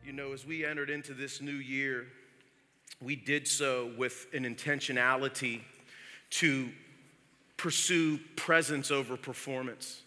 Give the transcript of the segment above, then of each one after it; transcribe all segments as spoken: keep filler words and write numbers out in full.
You know, as we entered into this new year, we did so with an intentionality to pursue presence over performance,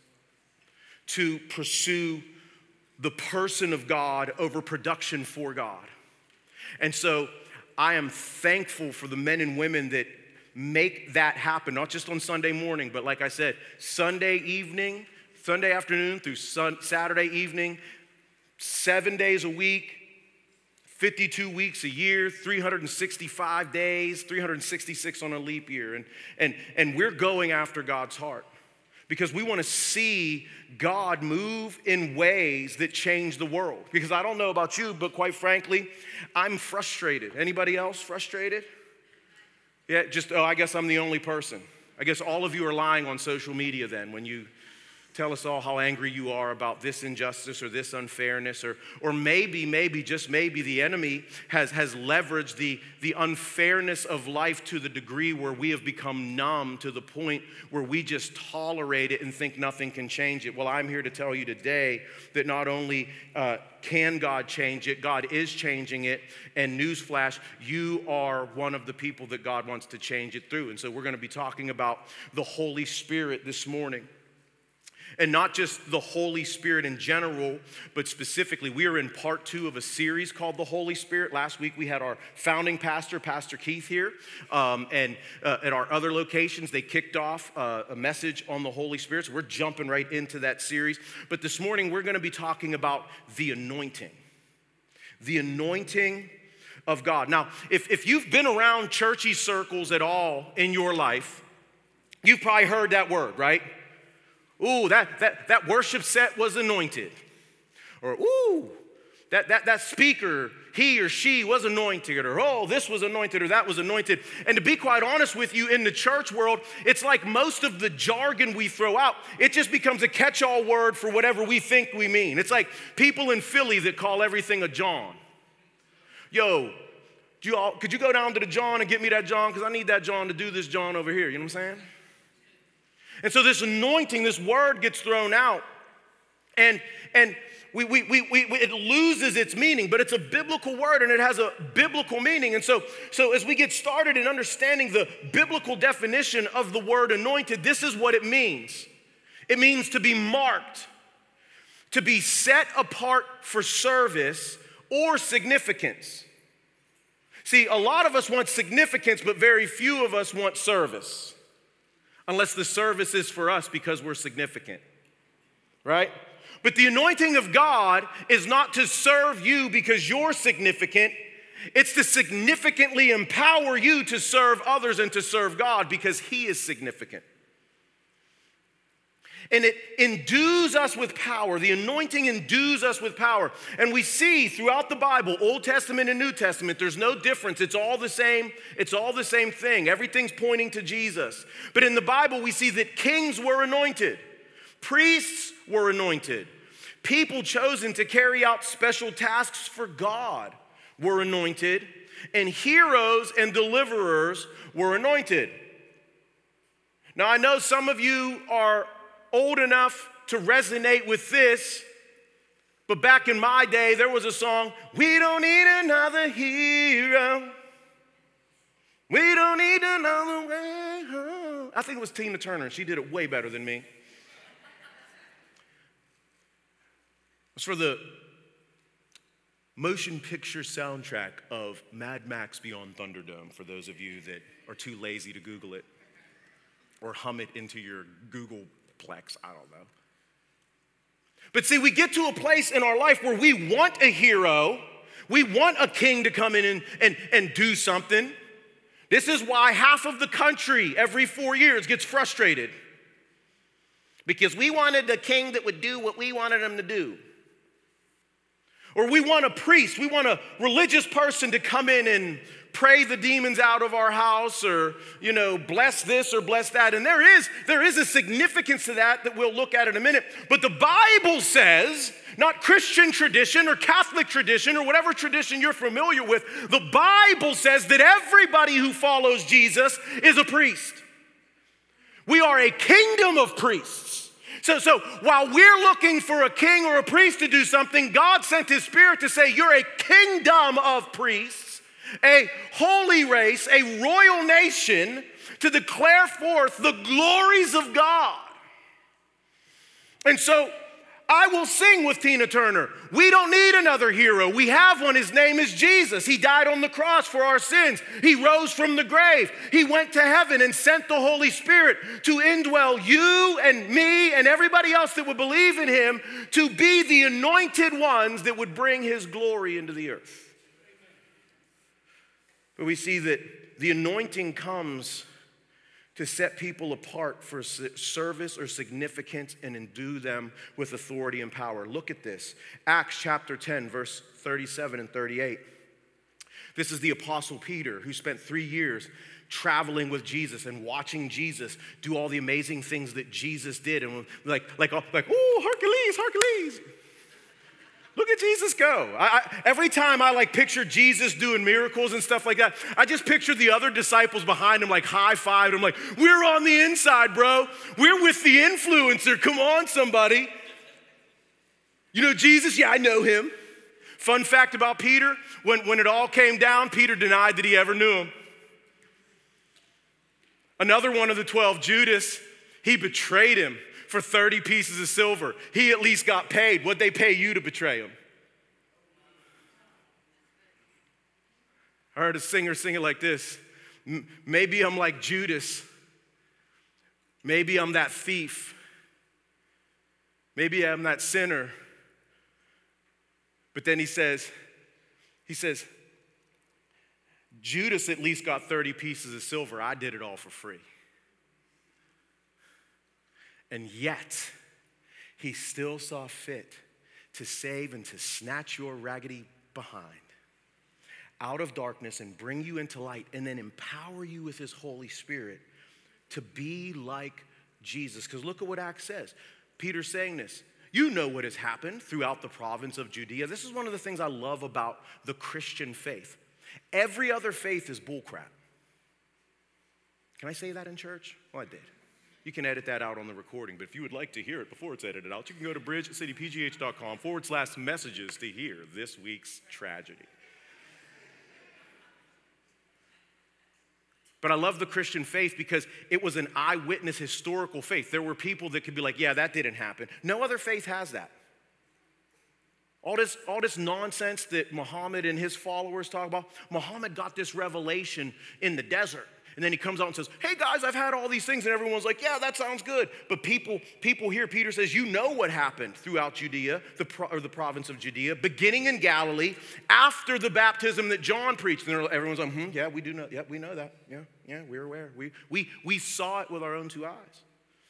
to pursue the person of God over production for God. And so I am thankful for the men and women that make that happen, not just on Sunday morning, but like I said, Sunday evening, Sunday afternoon through sun, Saturday evening, seven days a week, fifty-two weeks a year, three hundred sixty-five days, three hundred sixty-six on a leap year. And, and, and we're going after God's heart because we want to see God move in ways that change the world. Because I don't know about you, but quite frankly, I'm frustrated. Anybody else frustrated? Yeah, just, oh, I guess I'm the only person. I guess all of you are lying on social media then when you tell us all how angry you are about this injustice or this unfairness, or or maybe, maybe, just maybe the enemy has, has leveraged the, the unfairness of life to the degree where we have become numb to the point where we just tolerate it and think nothing can change it. Well, I'm here to tell you today that not only uh, can God change it, God is changing it, and newsflash, you are one of the people that God wants to change it through. And so we're going to be talking about the Holy Spirit this morning. And not just the Holy Spirit in general, but specifically, we are in part two of a series called The Holy Spirit. Last week, we had our founding pastor, Pastor Keith, here. Um, and uh, at our other locations, they kicked off uh, a message on the Holy Spirit. So we're jumping right into that series. But this morning, we're going to be talking about the anointing. The anointing of God. Now, if, if you've been around churchy circles at all in your life, you've probably heard that word, right? Ooh, that, that, that worship set was anointed. Or, ooh, that, that, that speaker, he or she was anointed. Or, oh, this was anointed or that was anointed. And to be quite honest with you, in the church world, it's like most of the jargon we throw out, it just becomes a catch-all word for whatever we think we mean. It's like people in Philly that call everything a John. Yo, do you all, could you go down to the John and get me that John? Because I need that John to do this John over here. You know what I'm saying? And so this anointing, this word gets thrown out, and, and we, we, we, we, it loses its meaning, but it's a biblical word, and it has a biblical meaning. And so, so as we get started in understanding the biblical definition of the word anointed, this is what it means. It means to be marked, to be set apart for service or significance. See, a lot of us want significance, but very few of us want service. Unless the service is for us because we're significant, right? But the anointing of God is not to serve you because you're significant. It's to significantly empower you to serve others and to serve God because He is significant. And it endues us with power. The anointing endues us with power. And we see throughout the Bible, Old Testament and New Testament, there's no difference. It's all the same. It's all the same thing. Everything's pointing to Jesus. But in the Bible, we see that kings were anointed. Priests were anointed. People chosen to carry out special tasks for God were anointed. And heroes and deliverers were anointed. Now, I know some of you are old enough to resonate with this, but back in my day, there was a song, we don't need another hero. We don't need another way home. I think it was Tina Turner, and she did it way better than me. It's for the motion picture soundtrack of Mad Max Beyond Thunderdome, for those of you that are too lazy to Google it or hum it into your Google Plex, I don't know. But see, we get to a place in our life where we want a hero. We want a king to come in and, and, and do something. This is why half of the country every four years gets frustrated. Because we wanted a king that would do what we wanted him to do. Or we want a priest, we want a religious person to come in and pray the demons out of our house, or, you know, bless this or bless that. And there is, there is a significance to that that we'll look at in a minute. But the Bible says, not Christian tradition or Catholic tradition or whatever tradition you're familiar with, the Bible says that everybody who follows Jesus is a priest. We are a kingdom of priests. So, so while we're looking for a king or a priest to do something, God sent his Spirit to say, you're a kingdom of priests, a holy race, a royal nation to declare forth the glories of God. And so I will sing with Tina Turner. We don't need another hero. We have one. His name is Jesus. He died on the cross for our sins. He rose from the grave. He went to heaven and sent the Holy Spirit to indwell you and me and everybody else that would believe in him to be the anointed ones that would bring his glory into the earth. But we see that the anointing comes to set people apart for service or significance and endue them with authority and power. Look at this. Acts chapter ten, verse thirty-seven and thirty-eight. This is the Apostle Peter, who spent three years traveling with Jesus and watching Jesus do all the amazing things that Jesus did. And like, like, like, ooh, Hercules, Hercules. Look at Jesus go. I, I, every time I like picture Jesus doing miracles and stuff like that, I just picture the other disciples behind him like high-fived. I'm like, we're on the inside, bro. We're with the influencer. Come on, somebody. You know Jesus? Yeah, I know him. Fun fact about Peter, when, when it all came down, Peter denied that he ever knew him. Another one of the twelve, Judas, he betrayed him for thirty pieces of silver. He at least got paid. What'd they pay you to betray him? I heard a singer sing it like this. Maybe I'm like Judas. Maybe I'm that thief. Maybe I'm that sinner. But then he says, he says, Judas at least got thirty pieces of silver. I did it all for free. And yet, he still saw fit to save and to snatch your raggedy behind out of darkness and bring you into light and then empower you with his Holy Spirit to be like Jesus. Because look at what Acts says. Peter's saying this. You know what has happened throughout the province of Judea. This is one of the things I love about the Christian faith. Every other faith is bullcrap. Can I say that in church? Well, I did. You can edit that out on the recording, but if you would like to hear it before it's edited out, you can go to bridgecitypgh.com forward slash messages to hear this week's tragedy. But I love the Christian faith because it was an eyewitness historical faith. There were people that could be like, yeah, that didn't happen. No other faith has that. All this, all this nonsense that Muhammad and his followers talk about, Muhammad got this revelation in the desert. And then he comes out and says, hey guys, I've had all these things. And everyone's like, yeah, that sounds good. But people, people here, Peter says, you know what happened throughout Judea, the pro- or the province of Judea, beginning in Galilee, after the baptism that John preached. And everyone's like, hmm, yeah, we do know. Yeah, we know that. Yeah, yeah, we're aware. We, we, we saw it with our own two eyes.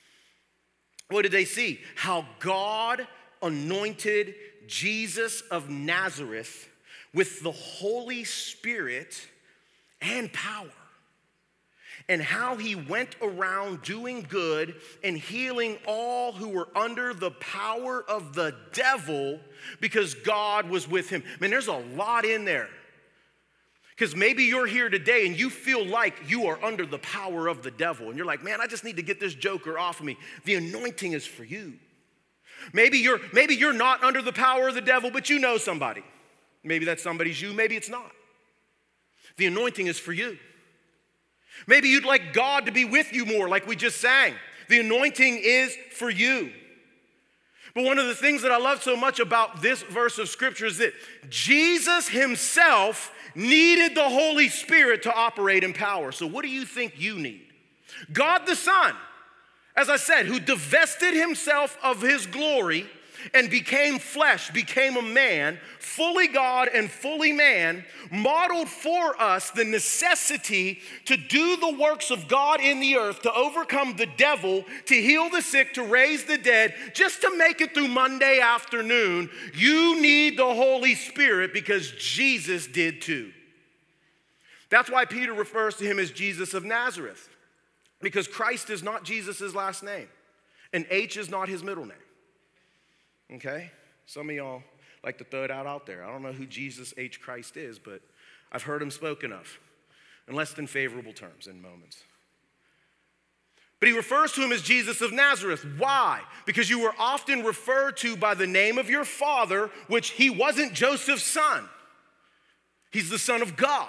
What did they see? How God anointed Jesus of Nazareth with the Holy Spirit and power. And how he went around doing good and healing all who were under the power of the devil because God was with him. Man, there's a lot in there. Because maybe you're here today and you feel like you are under the power of the devil. And you're like, man, I just need to get this joker off of me. The anointing is for you. Maybe you're, maybe you're not under the power of the devil, but you know somebody. Maybe that somebody's you, maybe it's not. The anointing is for you. Maybe you'd like God to be with you more, like we just sang. The anointing is for you. But one of the things that I love so much about this verse of scripture is that Jesus himself needed the Holy Spirit to operate in power. So what do you think you need? God the Son, as I said, who divested himself of his glory and became flesh, became a man, fully God and fully man, modeled for us the necessity to do the works of God in the earth, to overcome the devil, to heal the sick, to raise the dead, just to make it through Monday afternoon. You need the Holy Spirit because Jesus did too. That's why Peter refers to him as Jesus of Nazareth, because Christ is not Jesus' last name, and H is not his middle name. Okay? Some of y'all like to throw it out out there. I don't know who Jesus H. Christ is, but I've heard him spoken of in less than favorable terms in moments. But he refers to him as Jesus of Nazareth. Why? Because you were often referred to by the name of your father, which he wasn't Joseph's son. He's the Son of God.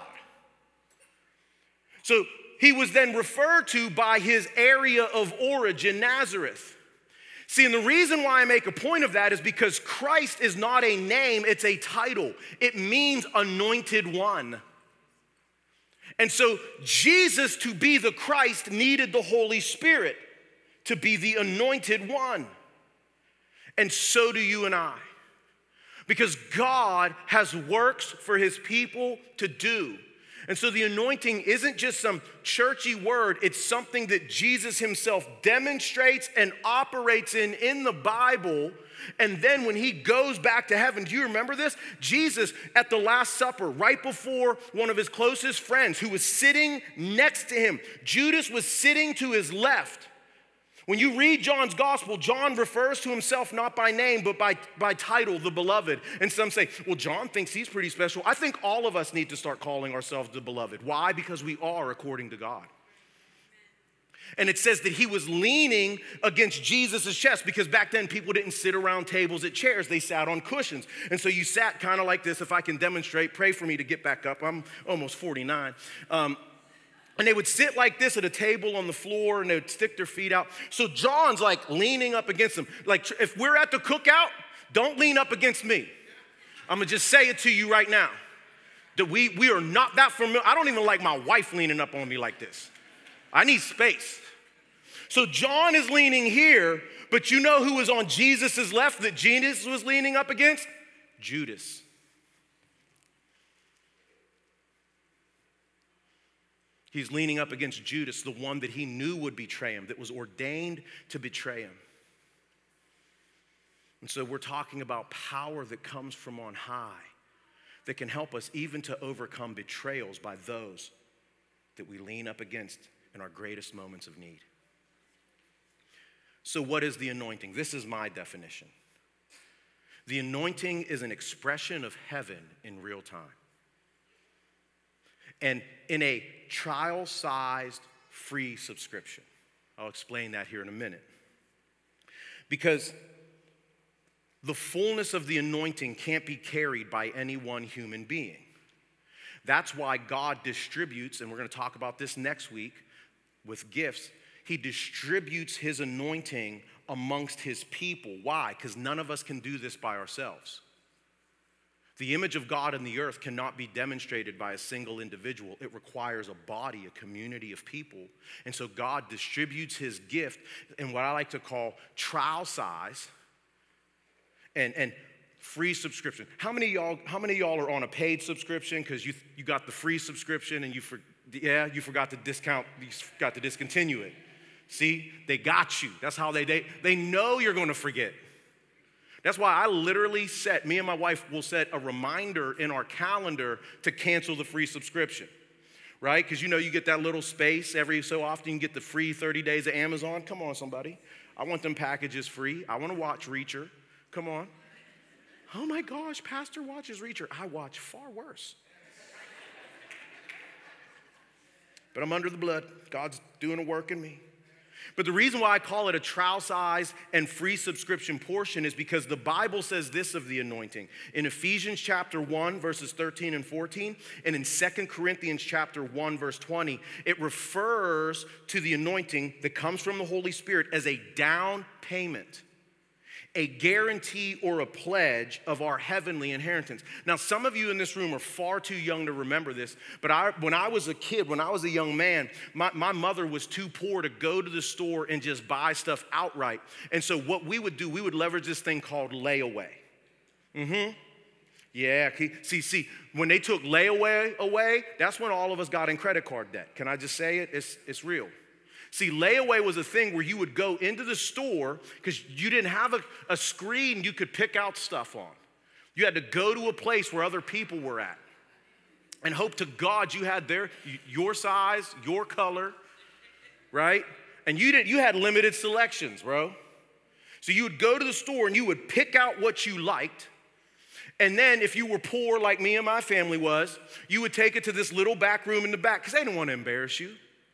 So he was then referred to by his area of origin, Nazareth. See, and the reason why I make a point of that is because Christ is not a name, it's a title. It means anointed one. And so Jesus, to be the Christ, needed the Holy Spirit to be the anointed one. And so do you and I. Because God has works for his people to do. And so the anointing isn't just some churchy word, it's something that Jesus himself demonstrates and operates in in the Bible. And then when he goes back to heaven, do you remember this? Jesus at the Last Supper, right before one of his closest friends who was sitting next to him, Judas was sitting to his left. When you read John's gospel, John refers to himself not by name, but by, by title, the beloved. And some say, well, John thinks he's pretty special. I think all of us need to start calling ourselves the beloved. Why? Because we are according to God. And it says that he was leaning against Jesus' chest, because back then people didn't sit around tables at chairs. They sat on cushions. And so you sat kind of like this. If I can demonstrate, pray for me to get back up. I'm almost forty-nine. Um, And they would sit like this at a table on the floor, and they would stick their feet out. So John's like leaning up against them. Like, if we're at the cookout, don't lean up against me. I'm gonna just say it to you right now. That we, we are not that familiar. I don't even like my wife leaning up on me like this. I need space. So John is leaning here, but you know who was on Jesus' left that Jesus was leaning up against? Judas. He's leaning up against Judas, the one that he knew would betray him, that was ordained to betray him. And so we're talking about power that comes from on high, that can help us even to overcome betrayals by those that we lean up against in our greatest moments of need. So what is the anointing? This is my definition. The anointing is an expression of heaven in real time. And in a trial-sized free subscription. I'll explain that here in a minute. Because the fullness of the anointing can't be carried by any one human being. That's why God distributes, and we're going to talk about this next week with gifts. He distributes his anointing amongst his people. Why? Because none of us can do this by ourselves. The image of God in the earth cannot be demonstrated by a single individual. It requires a body, a community of people. And so God distributes his gift in what I like to call trial size and, and free subscription. How many of y'all, how many of y'all are on a paid subscription because you, you got the free subscription and you, for, yeah, you forgot to discount, you forgot to discontinue it. See, they got you. That's how they, they, they know you're going to forget. That's why I literally set, me and my wife will set a reminder in our calendar to cancel the free subscription, right? Because you know you get that little space every so often, you get the free thirty days of Amazon. Come on, somebody. I want them packages free. I want to watch Reacher. Come on. Oh my gosh, Pastor watches Reacher. I watch far worse. But I'm under the blood. God's doing a work in me. But the reason why I call it a trial size and free subscription portion is because the Bible says this of the anointing. In Ephesians chapter one, verses thirteen and fourteen, and in Second Corinthians chapter one, verse twenty, it refers to the anointing that comes from the Holy Spirit as a down payment, a guarantee or a pledge of our heavenly inheritance. Now, some of you in this room are far too young to remember this, but I, when I was a kid, when I was a young man, my, my mother was too poor to go to the store and just buy stuff outright. And so what we would do, we would leverage this thing called layaway. Mm-hmm. Yeah, see, see, when they took layaway away, that's when all of us got in credit card debt. Can I just say it? It's, it's real. See, layaway was a thing where you would go into the store because you didn't have a, a screen you could pick out stuff on. You had to go to a place where other people were at and hope to God you had their, your size, your color, right? And you didn't, you had limited selections, bro. So you would go to the store and you would pick out what you liked. And then if you were poor like me and my family was, you would take it to this little back room in the back because they didn't want to embarrass you.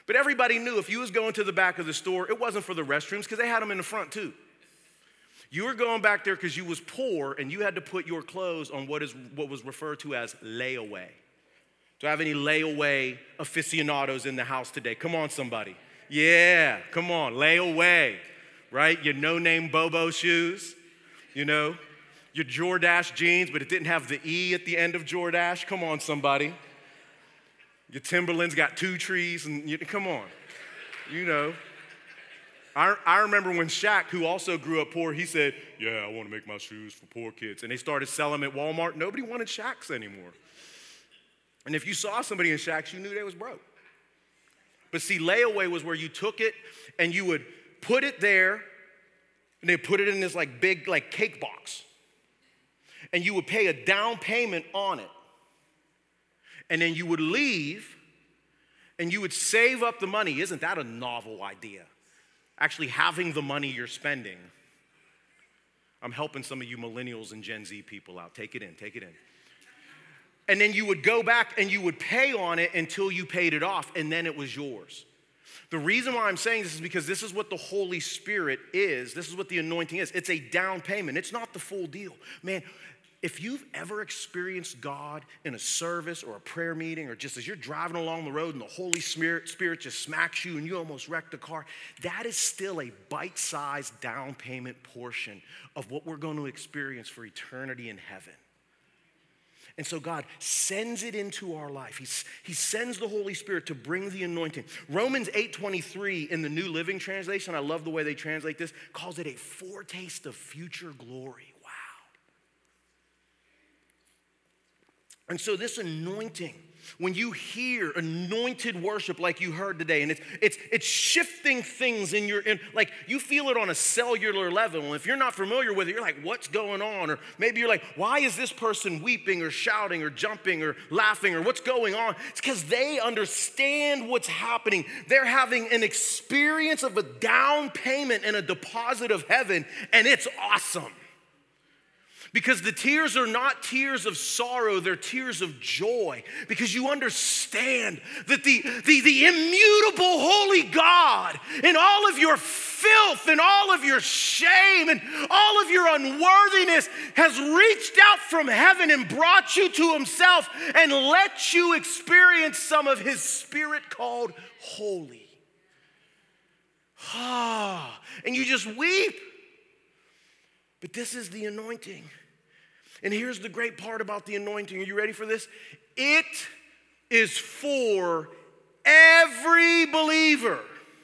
But everybody knew if you was going to the back of the store, it wasn't for the restrooms because they had them in the front too. You were going back there because you was poor and you had to put your clothes on what is what was referred to as layaway. Do I have any layaway aficionados in the house today? Come on, somebody. Yeah, come on, layaway, right? Your no-name Bobo shoes, you know, your Jordache jeans, but it didn't have the E at the end of Jordache. Come on, somebody. Your Timberlands got two trees, and you, come on, you know. I, I remember when Shaq, who also grew up poor, he said, yeah, I want to make my shoes for poor kids. And they started selling them at Walmart. Nobody wanted Shaqs anymore. And if you saw somebody in Shaqs, you knew they was broke. But see, layaway was where you took it and you would put it there, and they put it in this like big like cake box. And you would pay a down payment on it. And then you would leave and you would save up the money. Isn't that a novel idea? Actually having the money you're spending. I'm helping some of you millennials and Gen Z people out. Take it in, take it in. And then you would go back and you would pay on it until you paid it off, and then it was yours. The reason why I'm saying this is because this is what the Holy Spirit is. This is what the anointing is. It's a down payment. It's not the full deal. Man, if you've ever experienced God in a service or a prayer meeting, or just as you're driving along the road and the Holy Spirit, Spirit just smacks you and you almost wrecked the car, that is still a bite-sized down payment portion of what we're going to experience for eternity in heaven. And so God sends it into our life. He's, he sends the Holy Spirit to bring the anointing. Romans eight twenty-three in the New Living Translation, I love the way they translate this, calls it a foretaste of future glory. Wow. And so this anointing, when you hear anointed worship like you heard today, and it's it's it's shifting things in your, in, like you feel it on a cellular level. And if you're not familiar with it, you're like, what's going on? Or maybe you're like, why is this person weeping or shouting or jumping or laughing or what's going on? It's because they understand what's happening. They're having an experience of a down payment and a deposit of heaven, and it's awesome. Because the tears are not tears of sorrow, they're tears of joy. Because you understand that the, the, the immutable holy God, in all of your filth and all of your shame and all of your unworthiness, has reached out from heaven and brought you to himself and let you experience some of his Spirit called holy. Ah, and you just weep. But this is the anointing. And here's the great part about the anointing. Are you ready for this? It is for every believer.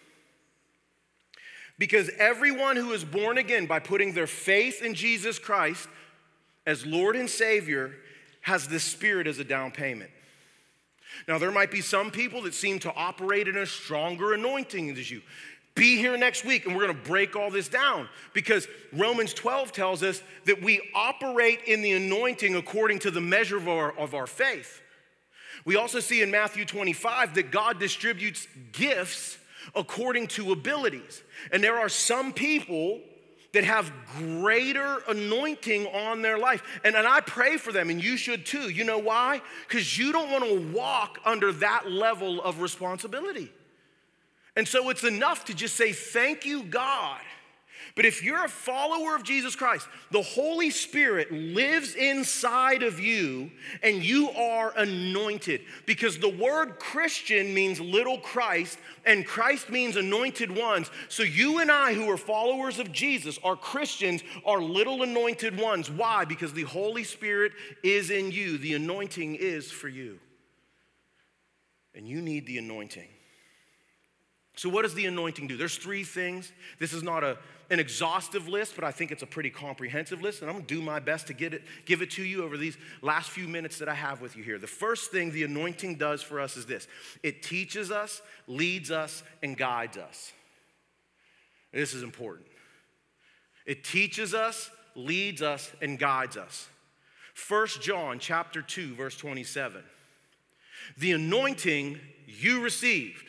Because everyone who is born again by putting their faith in Jesus Christ as Lord and Savior has the Spirit as a down payment. Now, there might be some people that seem to operate in a stronger anointing than you. Be here next week and we're going to break all this down, because Romans twelve tells us that we operate in the anointing according to the measure of our, of our faith. We also see in Matthew twenty-five that God distributes gifts according to abilities. And there are some people that have greater anointing on their life. And, and I pray for them, and you should too. You know why? Because you don't want to walk under that level of responsibility. And so it's enough to just say, thank you, God. But if you're a follower of Jesus Christ, the Holy Spirit lives inside of you and you are anointed. Because the word Christian means little Christ, and Christ means anointed ones. So you and I, who are followers of Jesus, are Christians, are little anointed ones. Why? Because the Holy Spirit is in you. The anointing is for you. And you need the anointing. So what does the anointing do? There's three things. This is not a, an exhaustive list, but I think it's a pretty comprehensive list, and I'm gonna do my best to get it, give it to you over these last few minutes that I have with you here. The first thing the anointing does for us is this. It teaches us, leads us, and guides us. This is important. It teaches us, leads us, and guides us. First John chapter two, verse twenty-seven. The anointing you received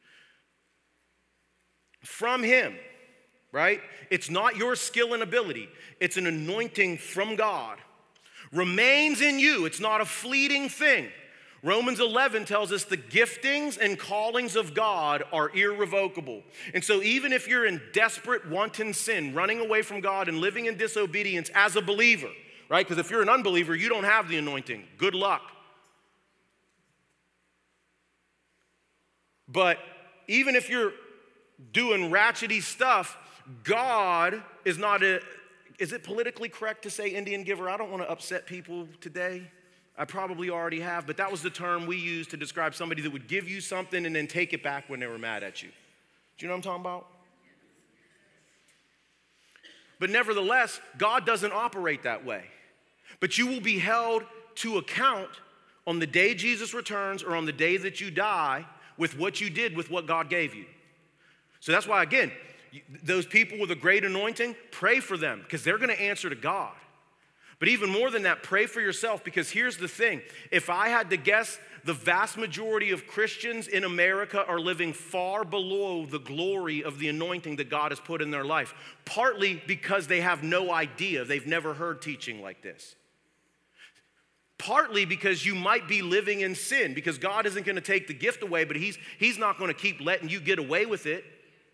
from him, right? It's not your skill and ability. It's an anointing from God. Remains in you. It's not a fleeting thing. Romans eleven tells us the giftings and callings of God are irrevocable. And so even if you're in desperate, wanton sin, running away from God and living in disobedience as a believer, right? Because if you're an unbeliever, you don't have the anointing. Good luck. But even if you're doing ratchety stuff, God is not a, is it politically correct to say Indian giver? I don't want to upset people today. I probably already have, but that was the term we used to describe somebody that would give you something and then take it back when they were mad at you. Do you know what I'm talking about? But nevertheless, God doesn't operate that way. But you will be held to account on the day Jesus returns or on the day that you die with what you did with what God gave you. So that's why, again, those people with a great anointing, pray for them because they're going to answer to God. But even more than that, pray for yourself, because here's the thing. If I had to guess, the vast majority of Christians in America are living far below the glory of the anointing that God has put in their life, partly because they have no idea. They've never heard teaching like this. Partly because you might be living in sin, because God isn't going to take the gift away, but he's, he's not going to keep letting you get away with it.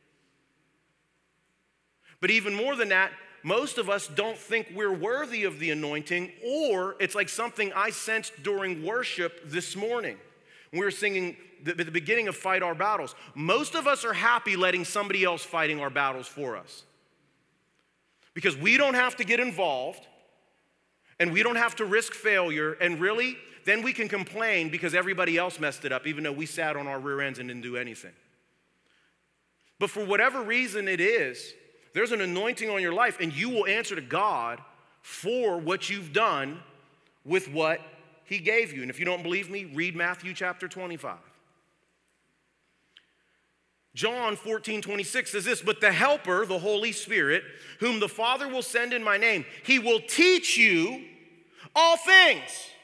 But even more than that, most of us don't think we're worthy of the anointing, or it's like something I sensed during worship this morning. We were singing at the beginning of Fight Our Battles. Most of us are happy letting somebody else fighting our battles for us, because we don't have to get involved and we don't have to risk failure, and really, then we can complain because everybody else messed it up, even though we sat on our rear ends and didn't do anything. But for whatever reason it is, there's an anointing on your life, and you will answer to God for what you've done with what he gave you. And if you don't believe me, read Matthew chapter twenty-five. John fourteen twenty-six says this, "But the Helper, the Holy Spirit, whom the Father will send in my name, he will teach you all things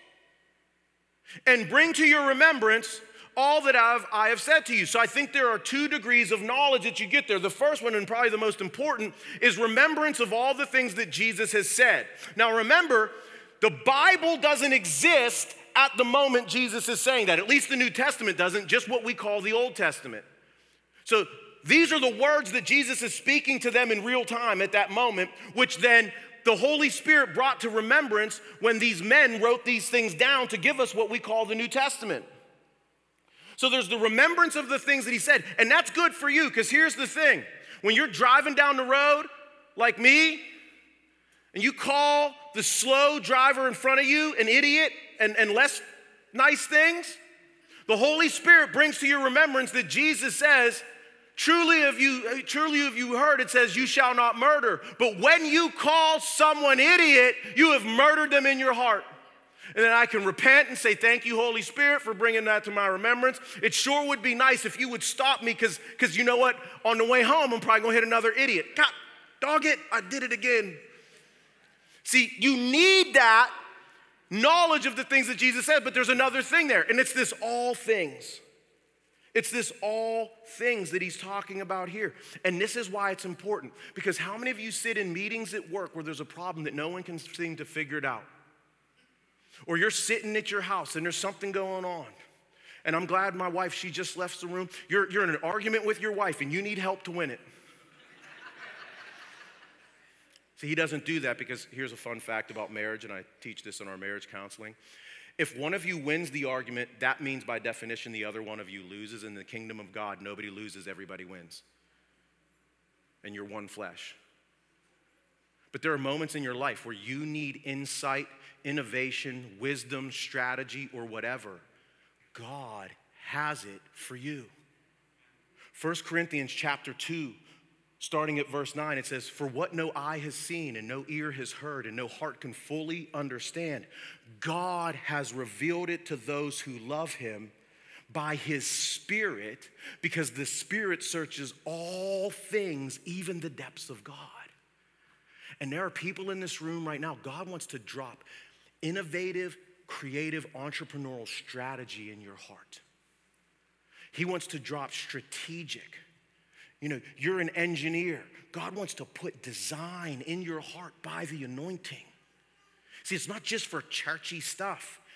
and bring to your remembrance all that I've, I have said to you." So I think there are two degrees of knowledge that you get there. The first one, and probably the most important, is remembrance of all the things that Jesus has said. Now remember, the Bible doesn't exist at the moment Jesus is saying that. At least the New Testament doesn't, just what we call the Old Testament. So these are the words that Jesus is speaking to them in real time at that moment, which then the Holy Spirit brought to remembrance when these men wrote these things down to give us what we call the New Testament. So there's the remembrance of the things that he said, and that's good for you, because here's the thing. When you're driving down the road like me, and you call the slow driver in front of you an idiot and, and less nice things, the Holy Spirit brings to your remembrance that Jesus says, truly have you, truly have you heard, it says, you shall not murder. But when you call someone idiot, you have murdered them in your heart. And then I can repent and say, thank you, Holy Spirit, for bringing that to my remembrance. It sure would be nice if you would stop me, because because you know what? On the way home, I'm probably going to hit another idiot. God, dog it, I did it again. See, you need that knowledge of the things that Jesus said, but there's another thing there, and it's this all things. It's this all things that he's talking about here. And this is why it's important, because how many of you sit in meetings at work where there's a problem that no one can seem to figure it out? Or you're sitting at your house and there's something going on. And I'm glad my wife, she just left the room. You're, you're in an argument with your wife and you need help to win it. See, he doesn't do that, because here's a fun fact about marriage, and I teach this in our marriage counseling. If one of you wins the argument, that means by definition the other one of you loses. In the kingdom of God, nobody loses, everybody wins. And you're one flesh. But there are moments in your life where you need insight, innovation, wisdom, strategy, or whatever. God has it for you. First Corinthians chapter two, starting at verse nine, it says, "For what no eye has seen and no ear has heard and no heart can fully understand, God has revealed it to those who love him by his Spirit, because the Spirit searches all things, even the depths of God." And there are people in this room right now, God wants to drop innovative, creative, entrepreneurial strategy in your heart. He wants to drop strategic. You know, you're an engineer. God wants to put design in your heart by the anointing. See, it's not just for churchy stuff.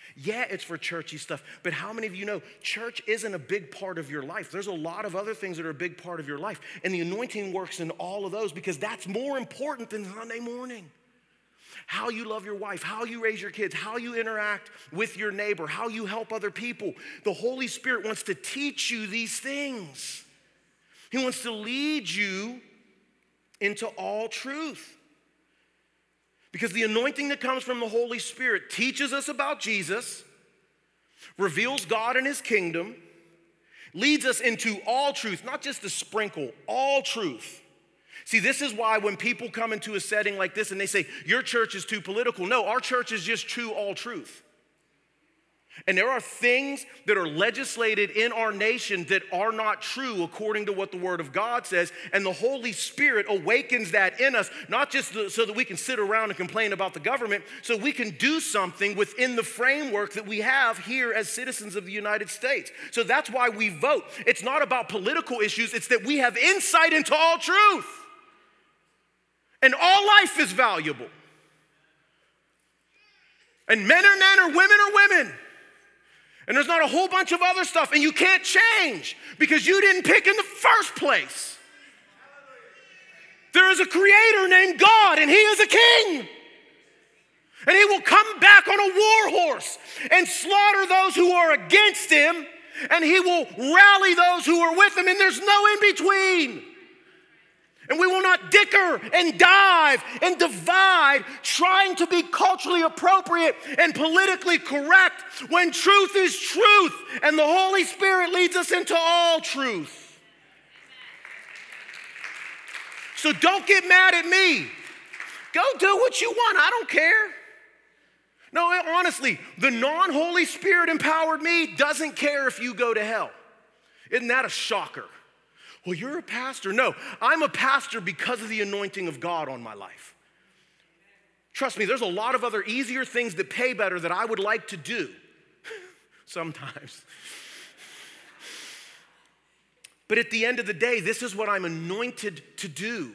Yeah, it's for churchy stuff, but how many of you know church isn't a big part of your life? There's a lot of other things that are a big part of your life, and the anointing works in all of those because that's more important than Sunday morning. How you love your wife, how you raise your kids, how you interact with your neighbor, how you help other people. The Holy Spirit wants to teach you these things. He wants to lead you into all truth. Because the anointing that comes from the Holy Spirit teaches us about Jesus, reveals God and his kingdom, leads us into all truth, not just a sprinkle, all truth. See, this is why when people come into a setting like this and they say, your church is too political. No, our church is just true all truth. And there are things that are legislated in our nation that are not true according to what the Word of God says. And the Holy Spirit awakens that in us, not just so that we can sit around and complain about the government, so we can do something within the framework that we have here as citizens of the United States. So that's why we vote. It's not about political issues, it's that we have insight into all truth. And all life is valuable. And men are men or women are women. And there's not a whole bunch of other stuff, and you can't change because you didn't pick in the first place. There is a creator named God, and he is a king. And he will come back on a war horse and slaughter those who are against him, and he will rally those who are with him, and there's no in between. And we will not dicker and dive and divide, trying to be culturally appropriate and politically correct when truth is truth, and the Holy Spirit leads us into all truth. So don't get mad at me. Go do what you want. I don't care. No, honestly, the non-Holy Spirit empowered me doesn't care if you go to hell. Isn't that a shocker? Well, you're a pastor. No, I'm a pastor because of the anointing of God on my life. Trust me, there's a lot of other easier things that pay better that I would like to do sometimes. But at the end of the day, this is what I'm anointed to do.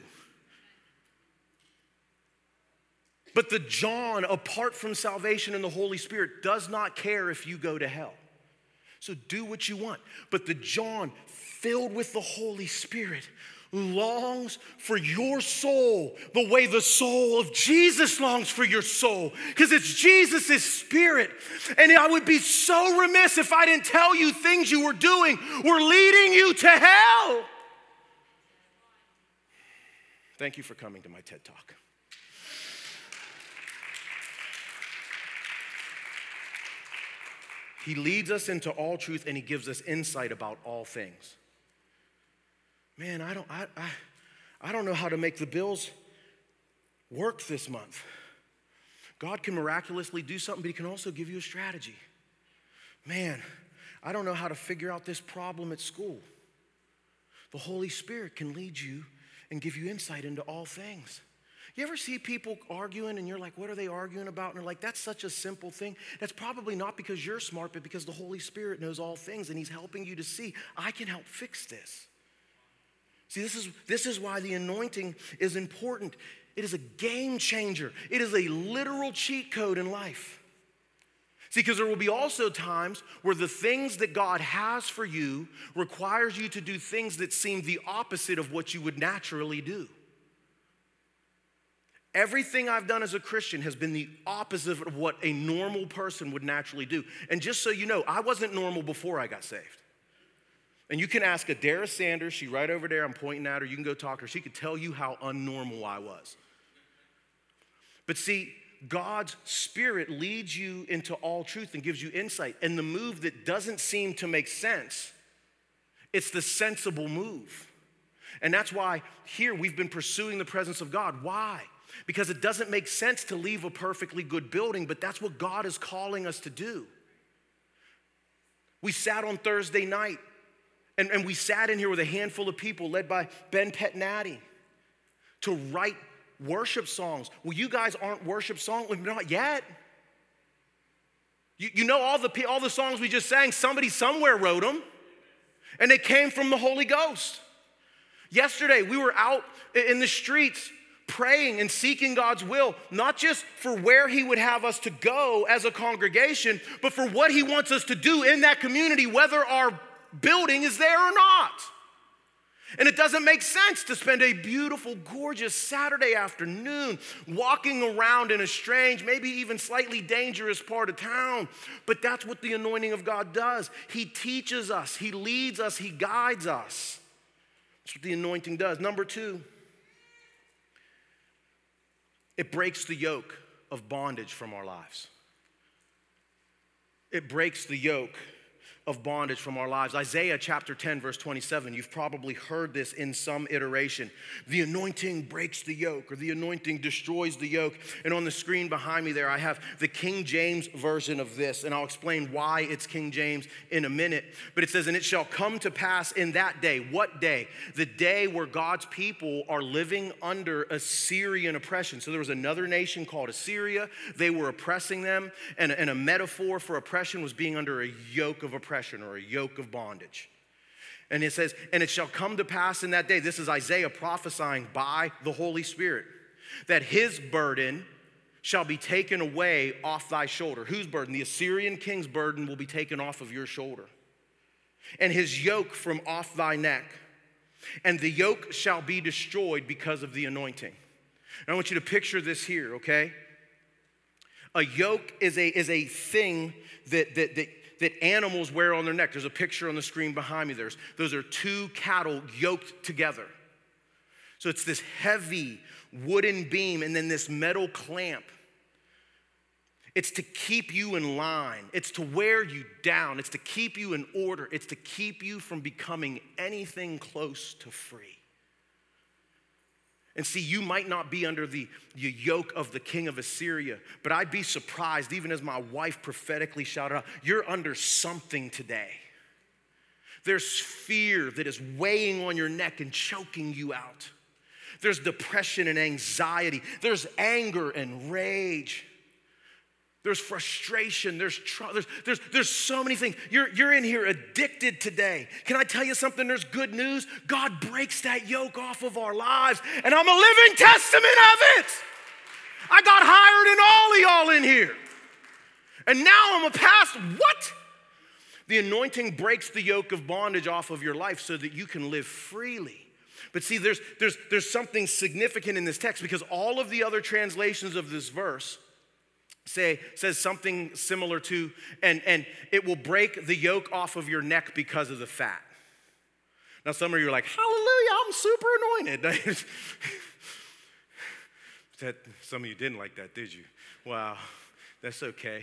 But the John, apart from salvation and the Holy Spirit, does not care if you go to hell. So do what you want. But the John, filled with the Holy Spirit, longs for your soul the way the soul of Jesus longs for your soul, because it's Jesus' spirit. And I would be so remiss if I didn't tell you things you were doing were leading you to hell. Thank you for coming to my TED Talk. He leads us into all truth, and he gives us insight about all things. Man, I don't, I, I, I don't know how to make the bills work this month. God can miraculously do something, but he can also give you a strategy. Man, I don't know how to figure out this problem at school. The Holy Spirit can lead you and give you insight into all things. You ever see people arguing and you're like, what are they arguing about? And they're like, that's such a simple thing. That's probably not because you're smart, but because the Holy Spirit knows all things and he's helping you to see, I can help fix this. See, this is, this is why the anointing is important. It is a game changer. It is a literal cheat code in life. See, because there will be also times where the things that God has for you requires you to do things that seem the opposite of what you would naturally do. Everything I've done as a Christian has been the opposite of what a normal person would naturally do. And just so you know, I wasn't normal before I got saved. And you can ask Adara Sanders, she's right over there, I'm pointing at her, you can go talk to her. She could tell you how unnormal I was. But see, God's Spirit leads you into all truth and gives you insight. And the move that doesn't seem to make sense, it's the sensible move. And that's why here we've been pursuing the presence of God. Why? Because it doesn't make sense to leave a perfectly good building, but that's what God is calling us to do. We sat on Thursday night, and, and we sat in here with a handful of people led by Ben Petnati to write worship songs. Well, you guys aren't worship songs, not yet. You, you know all the, all the songs we just sang, somebody somewhere wrote them, and they came from the Holy Ghost. Yesterday, we were out in the streets praying and seeking God's will, not just for where he would have us to go as a congregation, but for what he wants us to do in that community, whether our building is there or not. And it doesn't make sense to spend a beautiful, gorgeous Saturday afternoon walking around in a strange, maybe even slightly dangerous part of town. But that's what the anointing of God does. He teaches us, he leads us, he guides us. That's what the anointing does. Number two, it breaks the yoke of bondage from our lives. It breaks the yoke of bondage from our lives. Isaiah chapter ten, verse twenty-seven. You've probably heard this in some iteration. The anointing breaks the yoke, or the anointing destroys the yoke. And on the screen behind me there, I have the King James version of this, and I'll explain why it's King James in a minute. But it says, and it shall come to pass in that day. What day? The day where God's people are living under Assyrian oppression. So there was another nation called Assyria. They were oppressing them, and, and a metaphor for oppression was being under a yoke of oppression, or a yoke of bondage. And it says, and it shall come to pass in that day, this is Isaiah prophesying by the Holy Spirit, that his burden shall be taken away off thy shoulder. Whose burden? The Assyrian king's burden will be taken off of your shoulder. And his yoke from off thy neck. And the yoke shall be destroyed because of the anointing. And I want you to picture this here, okay? A yoke is a, is a thing that, that, that that animals wear on their neck. There's a picture on the screen behind me. There's, those are two cattle yoked together. So it's this heavy wooden beam and then this metal clamp. It's to keep you in line. It's to wear you down. It's to keep you in order. It's to keep you from becoming anything close to free. And see, you might not be under the, the yoke of the king of Assyria, but I'd be surprised, even as my wife prophetically shouted out, you're under something today. There's fear that is weighing on your neck and choking you out. There's depression and anxiety. There's anger and rage. There's frustration, there's, tr- there's, there's, there's so many things. You're, you're in here addicted today. Can I tell you something? There's good news. God breaks that yoke off of our lives, and I'm a living testament of it. I got hired in all of y'all in here. And now I'm a pastor. What? The anointing breaks the yoke of bondage off of your life so that you can live freely. But see, there's, there's, there's something significant in this text, because all of the other translations of this verse Say, says something similar to, and, and it will break the yoke off of your neck because of the fat. Now, some of you are like, hallelujah, I'm super anointed. that, some of you didn't like that, did you? Wow, that's okay.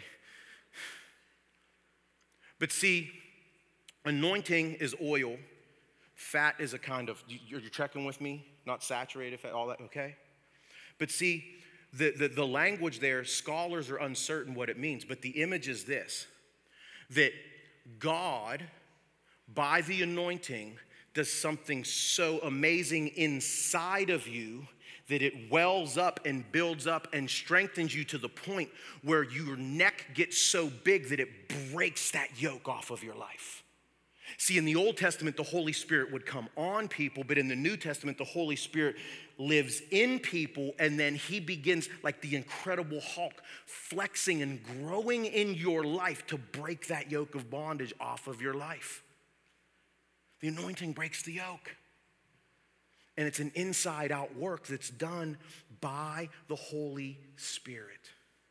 But see, anointing is oil. Fat is a kind of, you're, you're checking with me? Not saturated fat, all that, okay? But see, The, the, the language there, scholars are uncertain what it means, but the image is this, that God, by the anointing, does something so amazing inside of you that it wells up and builds up and strengthens you to the point where your neck gets so big that it breaks that yoke off of your life. See, in the Old Testament, the Holy Spirit would come on people, but in the New Testament, the Holy Spirit lives in people, and then he begins, like the Incredible Hulk, flexing and growing in your life to break that yoke of bondage off of your life. The anointing breaks the yoke. And it's an inside-out work that's done by the Holy Spirit.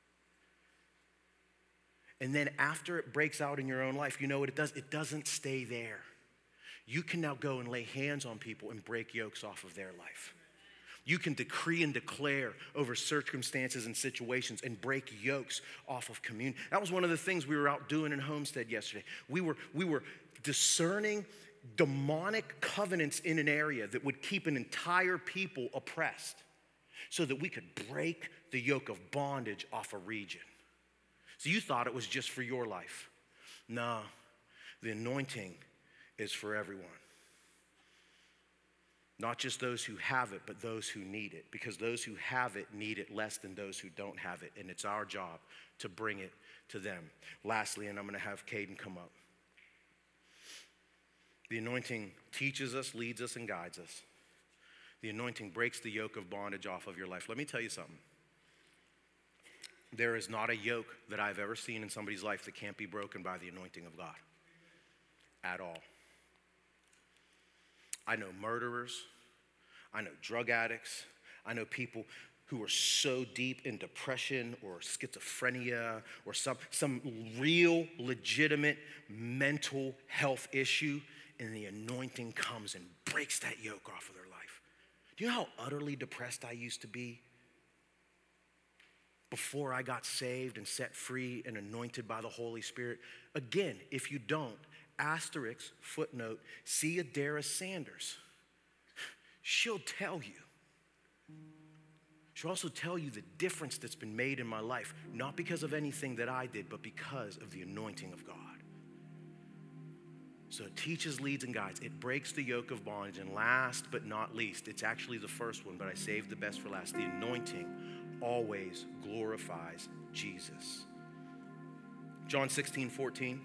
And then after it breaks out in your own life, you know what it does? It doesn't stay there. You can now go and lay hands on people and break yokes off of their life. You can decree and declare over circumstances and situations and break yokes off of community. That was one of the things we were out doing in Homestead yesterday. We were, we were discerning demonic covenants in an area that would keep an entire people oppressed so that we could break the yoke of bondage off a region. So you thought it was just for your life. No, the anointing is for everyone. Not just those who have it, but those who need it. Because those who have it need it less than those who don't have it. And it's our job to bring it to them. Lastly, and I'm going to have Caden come up. The anointing teaches us, leads us, and guides us. The The anointing breaks the yoke of bondage off of your life. Let me tell you something. There is not a yoke that I've ever seen in somebody's life that can't be broken by the anointing of God at all. I know murderers. I know drug addicts. I know people who are so deep in depression or schizophrenia or some, some real legitimate mental health issue, and the anointing comes and breaks that yoke off of their life. Do you know how utterly depressed I used to be before I got saved and set free and anointed by the Holy Spirit? Again, if you don't, asterisk, footnote, see Adara Sanders. She'll tell you. She'll also tell you the difference that's been made in my life, not because of anything that I did, but because of the anointing of God. So it teaches, leads, and guides. It breaks the yoke of bondage. And last but not least, it's actually the first one, but I saved the best for last. The anointing always glorifies Jesus. John sixteen, fourteen.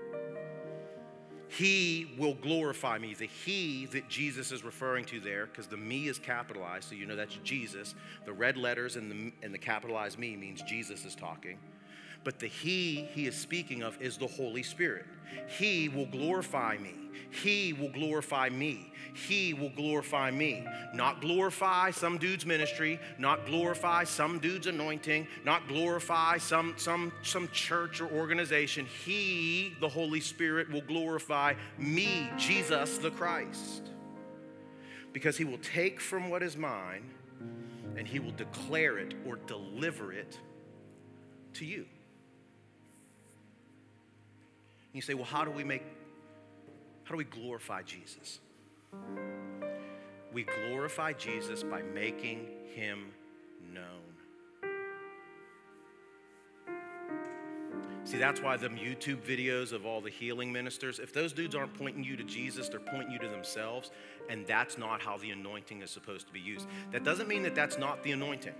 He will glorify me. The he that Jesus is referring to there, because the me is capitalized, so you know that's Jesus. The red letters and the, and the capitalized me means Jesus is talking. But the he he is speaking of is the Holy Spirit. He will glorify me. He will glorify me. He will glorify me. Not glorify some dude's ministry, not glorify some dude's anointing, not glorify some, some, some church or organization. He, the Holy Spirit, will glorify me, Jesus the Christ. Because he will take from what is mine and he will declare it or deliver it to you. And you say, well, how do we make, how do we glorify Jesus? We glorify Jesus by making him known. See, that's why them YouTube videos of all the healing ministers, if those dudes aren't pointing you to Jesus, they're pointing you to themselves, and that's not how the anointing is supposed to be used. That doesn't mean that that's not the anointing.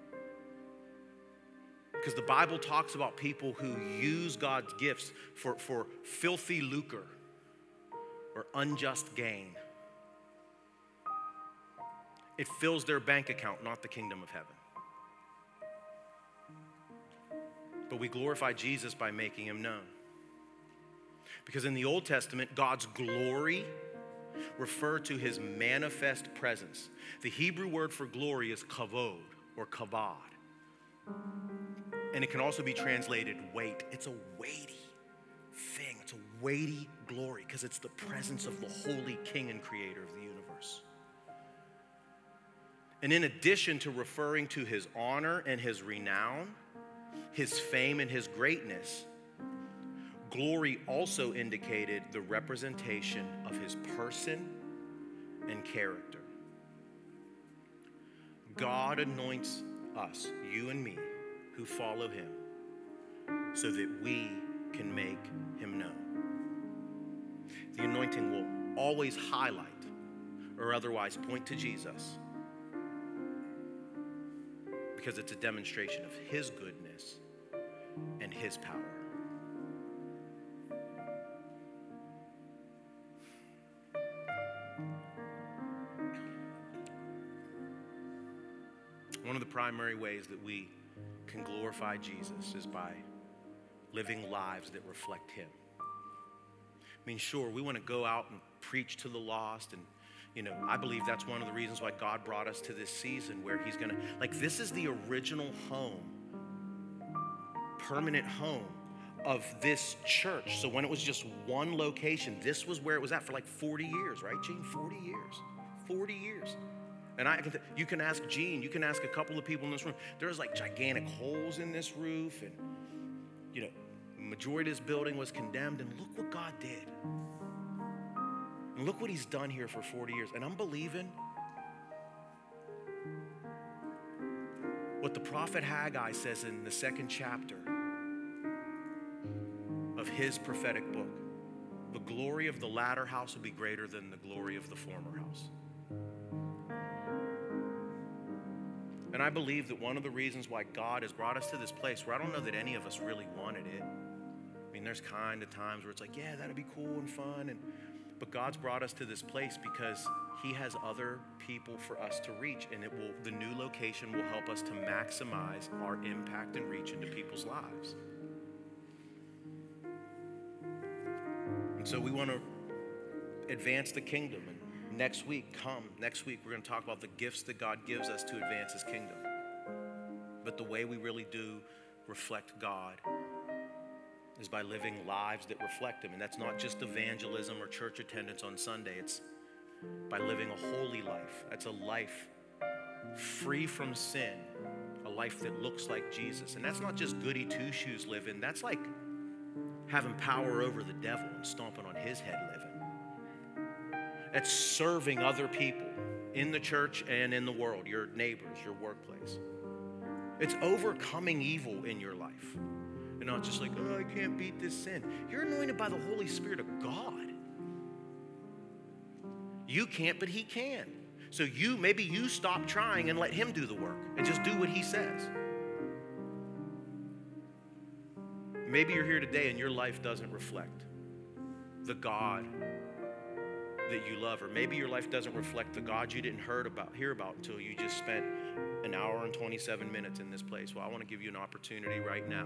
Because the Bible talks about people who use God's gifts for, for filthy lucre or unjust gain. It fills their bank account, not the kingdom of heaven. But we glorify Jesus by making him known. Because in the Old Testament, God's glory referred to his manifest presence. The Hebrew word for glory is kavod or kavod. And it can also be translated weight. It's a weighty thing. It's a weighty glory because it's the presence of the holy King and Creator of the universe. And in addition to referring to his honor and his renown, his fame and his greatness, glory also indicated the representation of his person and character. God anoints us, you and me, who follow him, so that we can make him known. The anointing will always highlight or otherwise point to Jesus because it's a demonstration of his goodness and his power. One of the primary ways that we can glorify Jesus is by living lives that reflect him. I mean, sure, we want to go out and preach to the lost, and you know, I believe that's one of the reasons why God brought us to this season where he's gonna, like, this is the original home, permanent home of this church. So when it was just one location, this was where it was at for like forty years, right, Gene? forty years, forty years. And I can, you can ask Gene, you can ask a couple of people in this room. There's like gigantic holes in this roof, and you know, the majority of this building was condemned, and look what God did. And look what he's done here for forty years. And I'm believing what the prophet Haggai says in the second chapter of his prophetic book. The glory of the latter house will be greater than the glory of the former house. And I believe that one of the reasons why God has brought us to this place where I don't know that any of us really wanted it. I mean, there's kind of times where it's like, yeah, that'd be cool and fun. And, but God's brought us to this place because he has other people for us to reach, and it will, the new location will help us to maximize our impact and reach into people's lives. And so we want to advance the kingdom. And next week, come, next week, we're going to talk about the gifts that God gives us to advance his kingdom. But the way we really do reflect God is by living lives that reflect him. And that's not just evangelism or church attendance on Sunday. It's by living a holy life. That's a life free from sin, a life that looks like Jesus. And that's not just goody two-shoes living. That's like having power over the devil and stomping on his head living. That's serving other people in the church and in the world, your neighbors, your workplace. It's overcoming evil in your life. And not just like, oh, I can't beat this sin. You're anointed by the Holy Spirit of God. You can't, but he can. So you, maybe you stop trying and let him do the work and just do what he says. Maybe you're here today and your life doesn't reflect the God that you love. Or maybe your life doesn't reflect the God you didn't heard about, hear about until you just spent an hour and twenty-seven minutes in this place. Well, I want to give you an opportunity right now.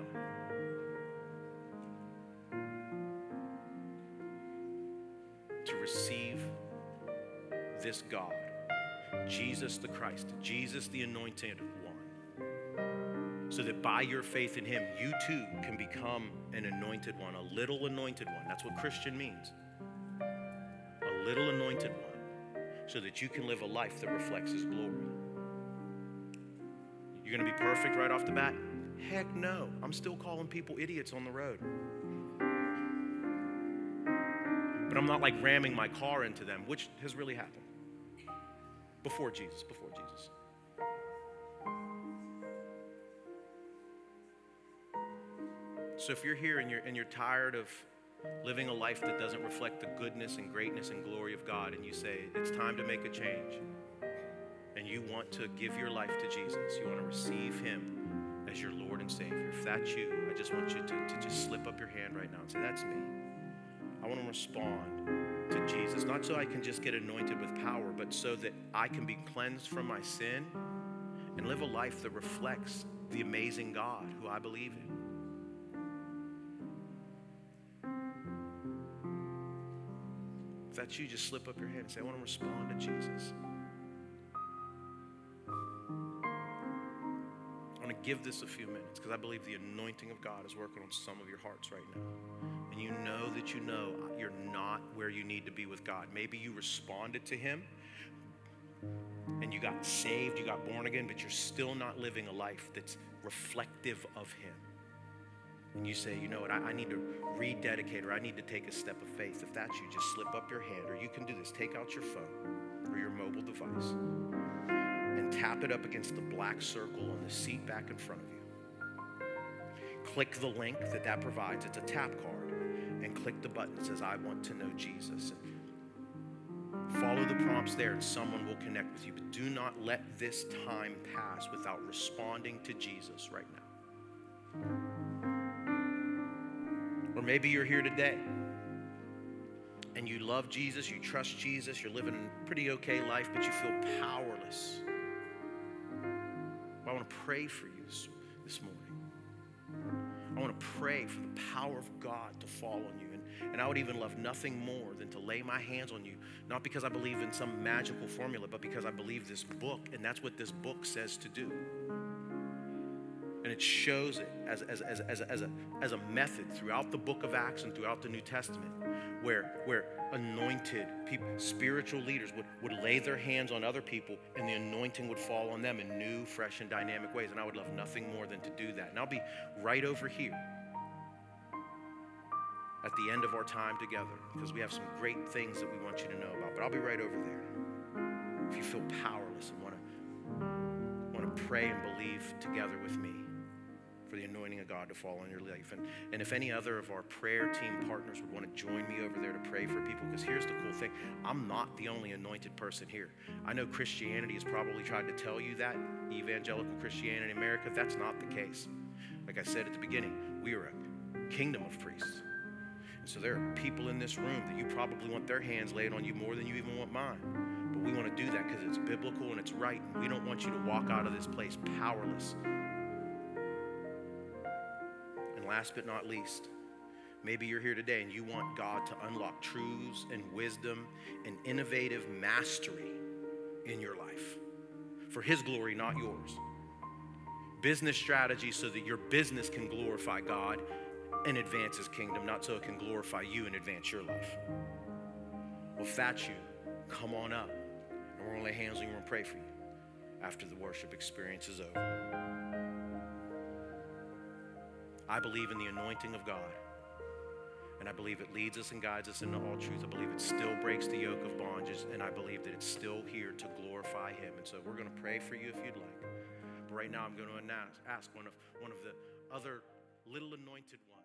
To receive this God, Jesus the Christ, Jesus the anointed one, so that by your faith in him, you too can become an anointed one, a little anointed one. That's what Christian means. A little anointed one, so that you can live a life that reflects his glory. You're going to be perfect right off the bat? Heck no. I'm still calling people idiots on the road. But I'm not like ramming my car into them, which has really happened. Before Jesus, before Jesus. So if you're here and you're, and you're tired of living a life that doesn't reflect the goodness and greatness and glory of God, and you say, it's time to make a change, and you want to give your life to Jesus, you want to receive him as your Lord and Savior, if that's you, I just want you to, to just slip up your hand right now and say, that's me. I want to respond to Jesus, not so I can just get anointed with power, but so that I can be cleansed from my sin and live a life that reflects the amazing God who I believe in. If that's you, just slip up your hand and say, I want to respond to Jesus. I want to give this a few minutes because I believe the anointing of God is working on some of your hearts right now. And you know that you know you're not where you need to be with God. Maybe you responded to him and you got saved, you got born again, but you're still not living a life that's reflective of him. And you say, you know what, I, I need to rededicate, or I need to take a step of faith. If that's you, just slip up your hand, or you can do this. Take out your phone or your mobile device and tap it up against the black circle on the seat back in front of you. Click the link that that provides. It's a tap card. And click the button that says, I want to know Jesus. And follow the prompts there and someone will connect with you. But do not let this time pass without responding to Jesus right now. Or maybe you're here today and you love Jesus, you trust Jesus, you're living a pretty okay life, but you feel powerless. Well, I want to pray for you this, this morning. I want to pray for the power of God to fall on you. And, and I would even love nothing more than to lay my hands on you, not because I believe in some magical formula, but because I believe this book, and that's what this book says to do. And it shows it as, as, as, as, a, as, a, as a method throughout the book of Acts and throughout the New Testament, where, where anointed people, spiritual leaders would, would lay their hands on other people and the anointing would fall on them in new, fresh, and dynamic ways. And I would love nothing more than to do that. And I'll be right over here at the end of our time together because we have some great things that we want you to know about. But I'll be right over there. If you feel powerless and want to, want to pray and believe together with me for the anointing of God to fall on your life. And, and if any other of our prayer team partners would want to join me over there to pray for people, because here's the cool thing. I'm not the only anointed person here. I know Christianity has probably tried to tell you that, evangelical Christianity in America. That's not the case. Like I said at the beginning, we are a kingdom of priests. And so there are people in this room that you probably want their hands laid on you more than you even want mine. But We want to do that because it's biblical and it's right. And we don't want you to walk out of this place powerless. And last but not least, maybe you're here today and you want God to unlock truths and wisdom and innovative mastery in your life for his glory, not yours. Business strategy so that your business can glorify God and advance his kingdom, not so it can glorify you and advance your life. Well, if that's you, come on up. And we're going to lay hands on you and pray for you after the worship experience is over. I believe in the anointing of God. And I believe it leads us and guides us into all truth. I believe it still breaks the yoke of bondages. And I believe that it's still here to glorify him. And so we're going to pray for you if you'd like. But right now I'm going to ask one of, one of the other little anointed ones.